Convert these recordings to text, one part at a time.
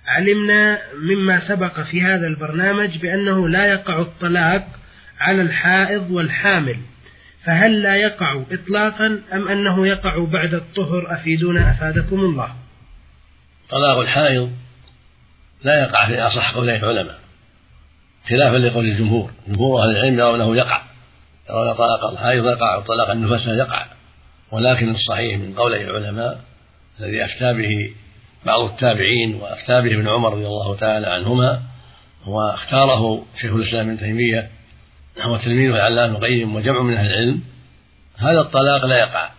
علمنا مما سبق في هذا البرنامج بأنه لا يقع الطلاق على الحائض والحامل، فهل لا يقع إطلاقا أم أنه يقع بعد الطهر؟ أفيدونا أفادكم الله. طلاق الحائض لا يقع في أصح قولي العلماء، خلافا لقول الجمهور. جمهور أهل العلم يرون أنه يقع، يرون طلاق الحائض يقع وطلاق النفساء يقع، ولكن الصحيح من قولي العلماء الذي أفتى به بعض التابعين وأفتى به ابن عمر رضي الله تعالى عنهما واختاره شيخ الإسلام ابن تيمية هو تلميذه العلامة ابن القيم وجمع من أهل العلم، هذا الطلاق لا يقع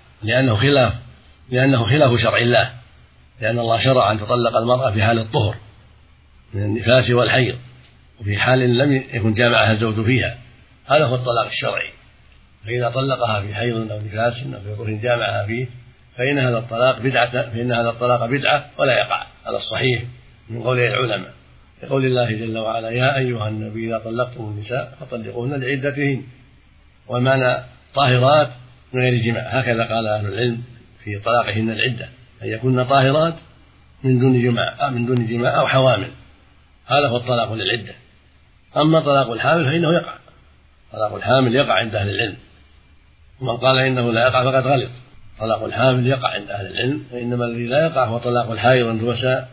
لأنه خلاف شرع الله، لأن الله شرع أن تطلق المرأة في حال الطهر من النفاس والحيض، وفي حال لم يكن جامعها الزوج فيها، هذا هو الطلاق الشرعي. فإذا طلقها في حيض أو نفاس أو في طهر جامعها فيه فإن هذا الطلاق بدعة ولا يقع. هذا الصحيح من قول العلماء، لقول الله جل وعلا: يا أيها النبي إذا طلقتم النساء فطلقوهن لعدتهن، والمعنى طاهرات من غير جماع، هكذا قال أهل العلم في طلاقهن العدة، أن يكون طاهرات من دون جماع أو حوامل، هذا هو الطلاق للعدة. أما طلاق الحامل فإنه يقع، طلاق الحامل يقع عند أهل العلم، ومن قال إنه لا يقع فقد غلط. طلاق الحامل يقع عند أهل العلم، وإنما الذي لا يقع هو طلاق الحائض والنفساء،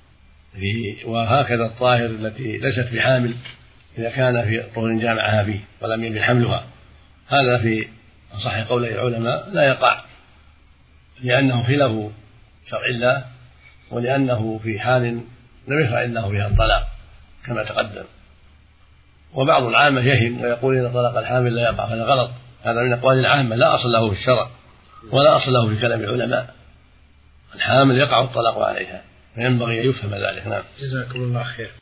وهكذا الطاهر التي ليست بحامل إذا كان في طهر جامعها فيه ولم يبن حملها، هذا في أصح قولي العلماء لا يقع، لأنه خلاف شرع الله، ولأنه في حال لم يشرع الله فيها الطلاق كما تقدم. وبعض العامة يهم ويقول إن طلاق الحامل لا يقع، هذا غلط، هذا من أقوال العامة لا أصل له في الشرع ولا أصل له في كلام العلماء. الحامل يقع الطلاق عليها، فينبغي أن يفهم ذلك. نعم. جزاكم الله خير.